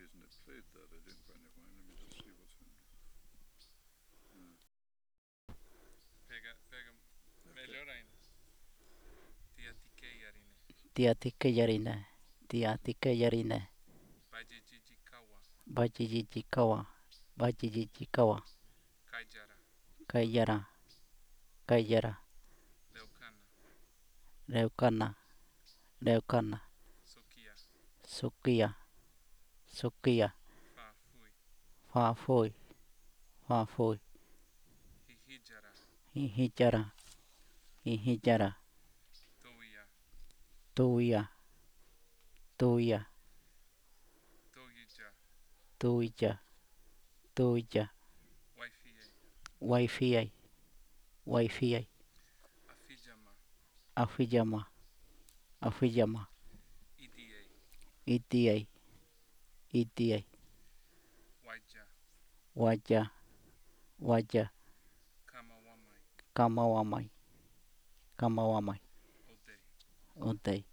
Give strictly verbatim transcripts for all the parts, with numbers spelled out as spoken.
reason it played that. I didn't find it. Let me just see what's in there. Uh, Pega, pega okay. melhor ainda. Tiatike yarine. Tiatike yarine. Tiatike yarine. Bajijikawa. Bajijikawa. Bajijikawa. Kaijara. Kayara. Kayara. Leukana. Reukana. Reukana. Sokia. Sukia. Sukia. Fafui. Fafui. Fafui. Hihijara. Hihijara. Hihijara. Toia. Tuya. Tuya. Toija. Tuya. Tuya. Wifi. Wifi. Wifi. Afijama. Afijama. Afijama. Eda. E T A. E T A. Waja. Waja. Waja. Kamawamai. Kamawamai. Kamawamai. Ode. Ode.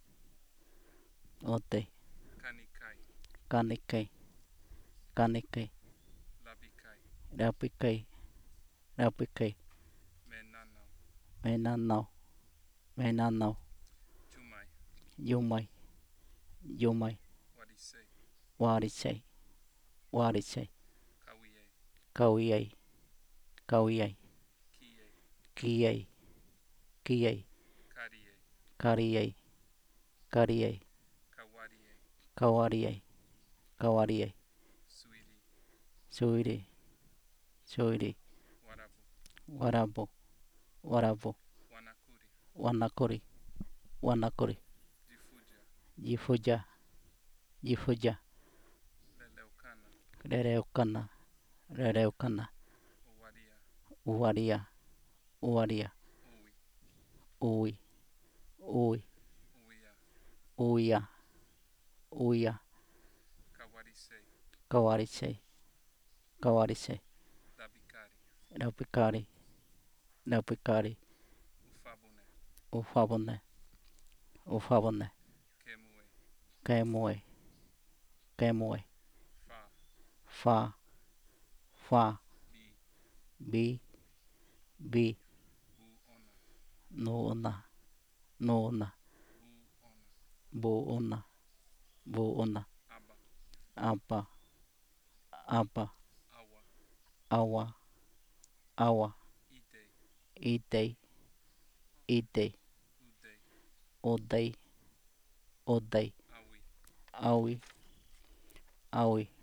Ode. Kanikai. Kanikai. Kanikai. Labikai. Rapikai. Rapikai. Menanau. Menanau. Menanau. Jumai. Yumai. Yumai. Wadisei. Warisei. Warisei. Kawie. Kauiai. Kauiai. Kie. Kiai. Kiai. Karie. Kariai. Kariai. Kawarie. Kawariai. Kawariai. Suiri. Suiri. Suiri. Warabu. Warabu. Warabu. Wanakuri. Wanakuri. Wanakuri. Difuja. Jifuja. Jifuja. Leleukana. Rereukana. Rereukana. Uwaria. Uwaria. Uwaria. Ui. Ui. Ui. Uia. Uia. Uia. Kawarisei. Kawarisei. Kawarisei. Labikari. Rapikari. Rapikari. Ufabune. Ufabune. Ufabune. Kemue. Kemue. Kemue. Fa. Fa. Fa. Bi. Bi. Bi. Buona. Nuuna. Nuuna. Buona. Buuna. Buuna. Aba. Apa. Apa. Awa. Awa. Awa. Ide. Itei. Itei. Ude. Odei. Odei. Awi. Awi. Awi.